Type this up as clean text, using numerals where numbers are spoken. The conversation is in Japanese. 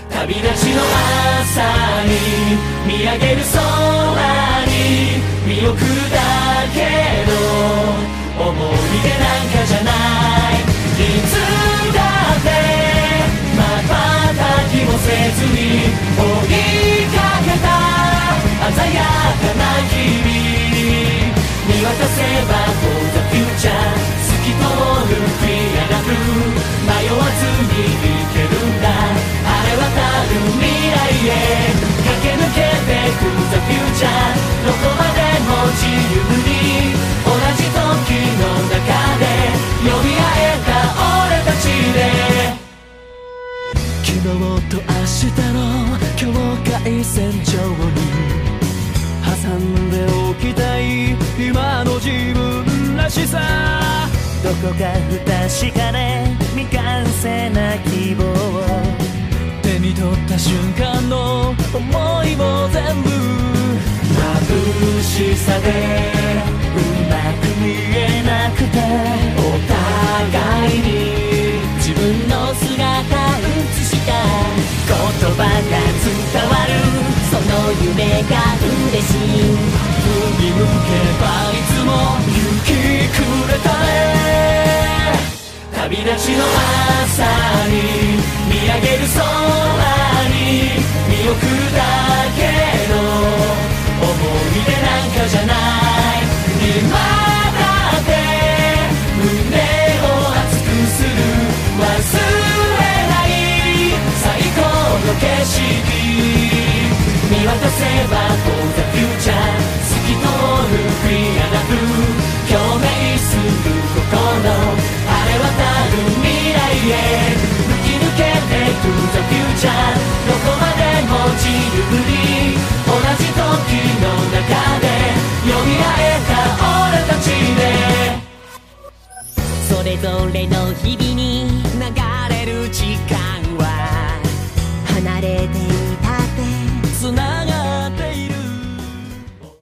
旅立ちの朝に見上げる空に見送るだけの思い出なんかじゃない。いつだって瞬きもせずに追いかけた鮮やかな日々、見渡せば For the future 透き通るクリアなブルー、迷わずに行けるんだ晴れ渡る未来へ駆け抜けてく The future どこまでも自由に同じ時の中で呼び合えた俺たちで、昨日と明日の境界線上に挟んでおきたい今の自分らしさ、どこか不確かで未完成な希望を手に取った瞬間の思いも全部眩しさでうまく見えなくて、お互いに自分の姿映した言葉が伝わる、その夢が嬉しい、振り向けばいつも勇気くれたね。旅立ちの朝に見上げる空に見送るだけの思い出なんかじゃない。今だって胸を熱くする忘れない最高の景色、見渡せば For the future 透き通るクリアなブルー、共鳴する心晴れ渡る未来へ吹き抜けて To the future どこまでも自由に同じ時の中で呼び合えた俺たちで、それぞれの日々に流れる時間は